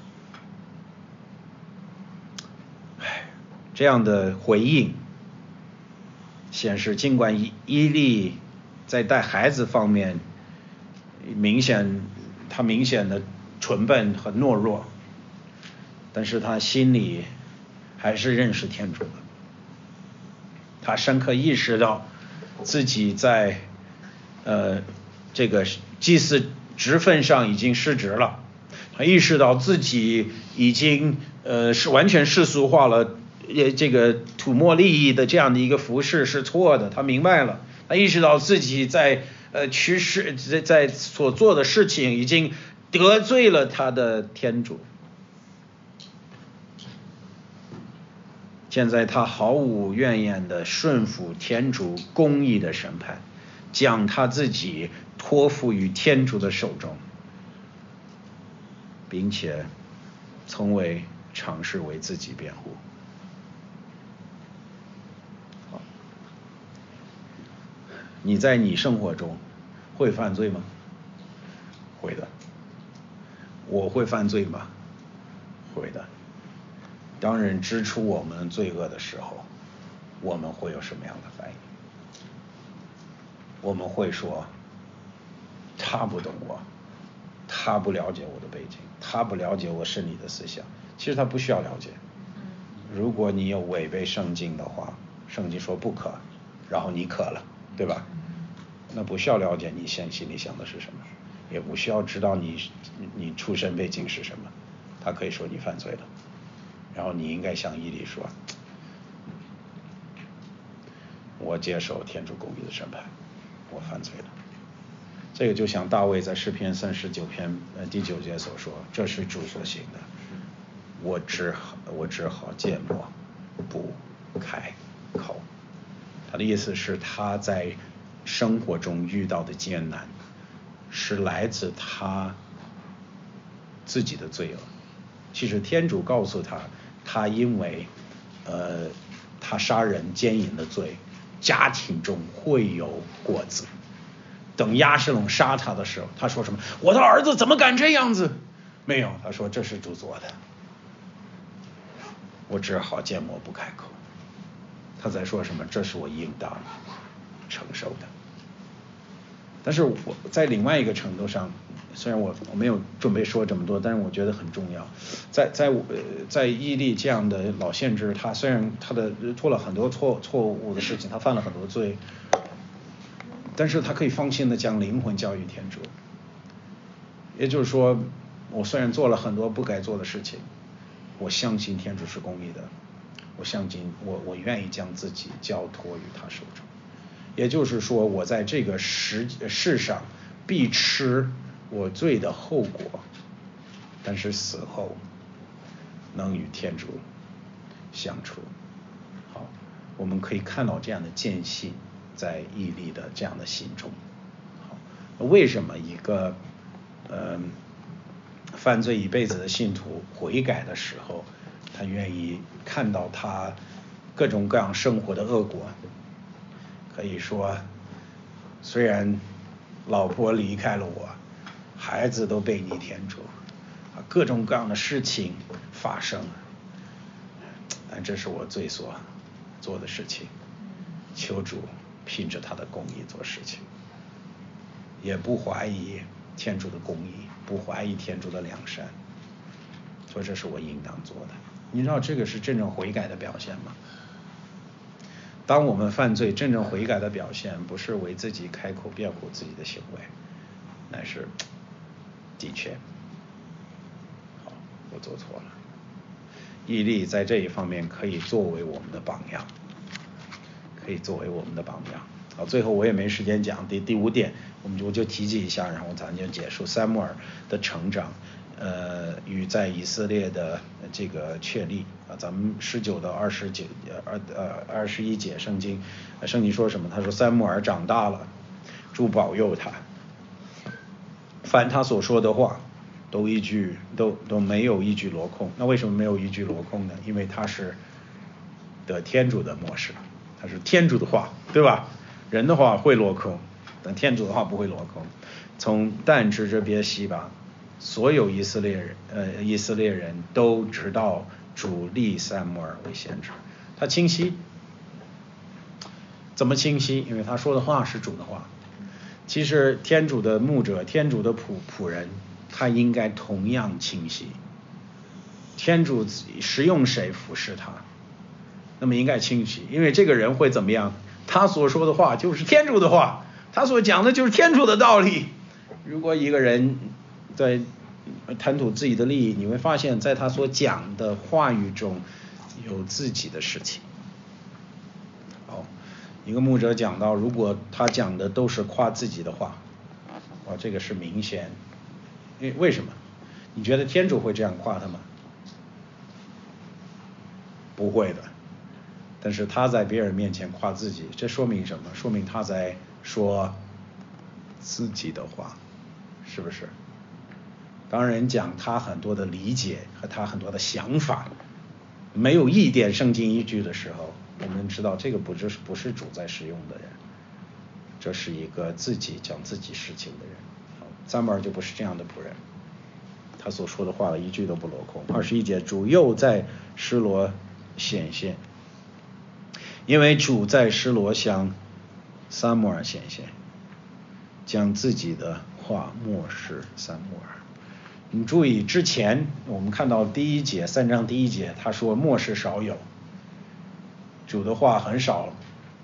唉，这样的回应显示，尽管伊利在带孩子方面明显他明显的蠢笨和懦弱，但是他心里还是认识天主的。他深刻意识到自己在呃这个祭祀职分上已经失职了，他意识到自己已经呃是完全世俗化了，也这个土默利益的这样的一个服饰是错的，他明白了，他意识到自己在呃趋势在在所做的事情已经得罪了他的天主。现在他毫无怨言的顺服天主公义的审判，将他自己托付于天主的手中，并且从未尝试为自己辩护。好，你在你生活中会犯罪吗？会的。我会犯罪吗？会的。当人指出我们罪恶的时候，我们会有什么样的反应？我们会说，他不懂我，他不了解我的背景，他不了解我心里的思想。其实他不需要了解。如果你有违背圣经的话，圣经说不可，然后你可了，对吧？那不需要了解你心心里想的是什么，也不需要知道你你出身背景是什么，他可以说你犯罪了。然后你应该向伊利说， 我接受天主公义的审判，我犯罪了。这个就像大卫在诗篇三十九篇呃第九节所说，这是主所行的，我只好我只好缄默，不开口。他的意思是他在生活中遇到的艰难是来自他自己的罪恶。其实天主告诉他，他因为呃他杀人奸淫的罪，家庭中会有果子。等亚什龙杀他的时候，他说什么？我的儿子怎么敢这样子？没有，他说这是主做的，我只好缄默不开口。他在说什么？这是我应当承受的。但是我在另外一个程度上，虽然我我没有准备说这么多，但是我觉得很重要。在在我在伊利这样的老先知，他虽然他的做了很多错错误的事情，他犯了很多罪，但是他可以放心的将灵魂交于天主。也就是说，我虽然做了很多不该做的事情，我相信天主是公义的，我相信我我愿意将自己交托于他手中。也就是说，我在这个世世上必吃我罪的后果，但是死后能与天主相处。好，我们可以看到这样的间隙在义利的这样的心中。好，为什么一个呃犯罪一辈子的信徒悔改的时候，他愿意看到他各种各样生活的恶果？可以说，虽然老婆离开了我，孩子都背逆天主，各种各样的事情发生，但这是我罪所做的事情。求主凭着他的公义做事情，也不怀疑天主的公义，不怀疑天主的良善，所以这是我应当做的。你知道这个是真正悔改的表现吗？当我们犯罪，真正悔改的表现不是为自己开口辩护自己的行为，乃是的确，好，我做错了。义利在这一方面可以作为我们的榜样，可以作为我们的榜样。好，最后我也没时间讲第第五点，我们就我就提及一下，然后咱就结束。撒母耳的成长，呃，与在以色列的这个确立啊，咱们十九到二十九二呃二十一节圣经，圣经说什么？他说撒母耳长大了，主保佑他，凡他所说的话，都一句都都没有一句落空。那为什么没有一句落空呢？因为他是得天主的默示，他是天主的话，对吧？人的话会落空，但天主的话不会落空。从但至这别西吧，所有以色列人呃以色列人都知道主立撒母耳为先知。他清晰，怎么清晰？因为他说的话是主的话。其实天主的牧者，天主的仆仆人，他应该同样清晰。天主使用谁服侍他，那么应该清晰，因为这个人会怎么样？他所说的话就是天主的话，他所讲的就是天主的道理。如果一个人在谈吐自己的利益，你会发现在他所讲的话语中有自己的事情。好，一个牧者讲到，如果他讲的都是夸自己的话，哇，这个是明显。因为为什么？你觉得天主会这样夸他吗？不会的。但是他在别人面前夸自己，这说明什么？说明他在说自己的话，是不是？当人讲他很多的理解和他很多的想法，没有一点圣经依据的时候，我们知道这个不是不是主在使用的人，这是一个自己讲自己事情的人。撒母耳就不是这样的仆人，他所说的话一句都不落空。二十一节，主又在示罗显现，因为主在示罗向撒母耳显现，将自己的话默示撒母耳。你注意，之前我们看到第一节三章第一节，他说默示少有，主的话很少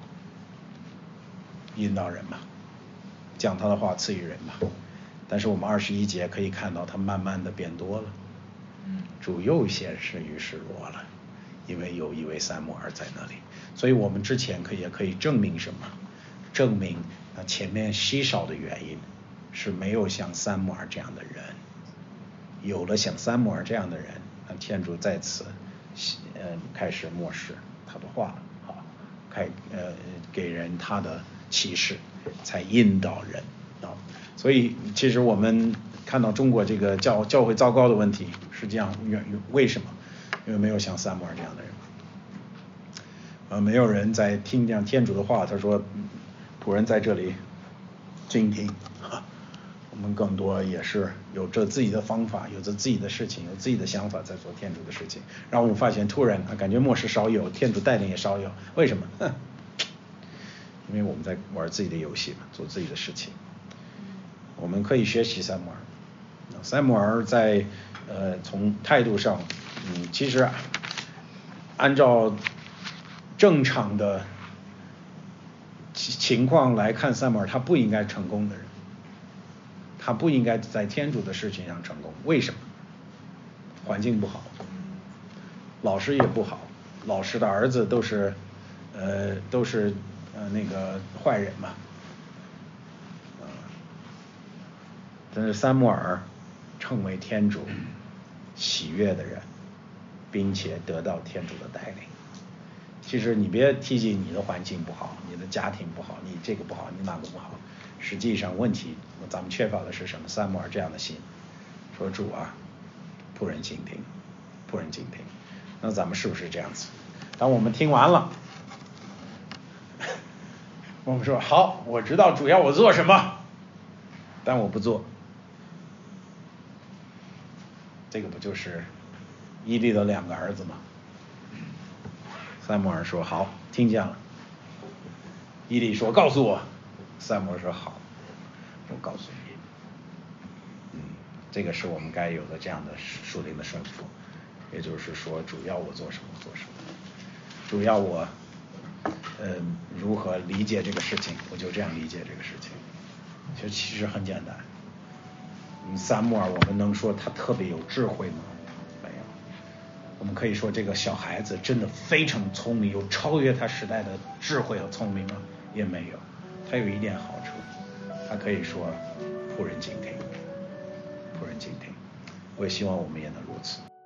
引导人嘛，讲他的话赐予人嘛。但是我们二十一节可以看到，他慢慢的变多了。主又显示于示罗了， 因为有一位撒母耳在那里。所以我们之前可以也可以证明什么？证明那前面稀少的原因是没有像撒母耳这样的人，有了像撒母耳这样的人，那天主在此呃开始漠视他的话啊，开呃给人他的启示，才引导人啊。所以其实我们看到中国这个教教会糟糕的问题，实际上为什么？因为没有像撒母耳这样的人，呃，没有人在听讲天主的话。他说，仆人在这里静听，我们更多也是有着自己的方法，有着自己的事情，有自己的想法，在做天主的事情。然后我们发现，突然啊，感觉末世少有，天主带领也少有。为什么？哼，因为我们在玩自己的游戏嘛，做自己的事情。我们可以学习撒母耳。撒母耳在呃从态度上，嗯，其实按照正常的情况来看，撒母耳他不应该成功的人，他不应该在天主的事情上成功。为什么？环境不好，老师也不好，老师的儿子都是呃都是呃那个坏人嘛。但是撒母耳成为天主喜悦的人，并且得到天主的带领。其实你别提及你的环境不好，你的家庭不好，你这个不好，你那个不好。实际上问题咱们缺乏的是什么？撒母耳这样的心，说主啊，仆人静听，仆人静听。那咱们是不是这样子？当我们听完了，我们说好，我知道主要我做什么，但我不做。这个不就是伊利的两个儿子吗？撒母耳说好，听见了。伊利说告诉我。撒母耳说好，我告诉你。嗯，这个是我们该有的这样的属灵的顺服。也就是说，主要我做什么做什么，主要我呃如何理解这个事情，我就这样理解这个事情。就其实很简单。撒母耳我们能说他特别有智慧吗？没有。我们可以说这个小孩子真的非常聪明，有超越他时代的智慧和聪明吗？也没有。他有一点好处，他可以说仆人静听，仆人静听。我也希望我们也能如此。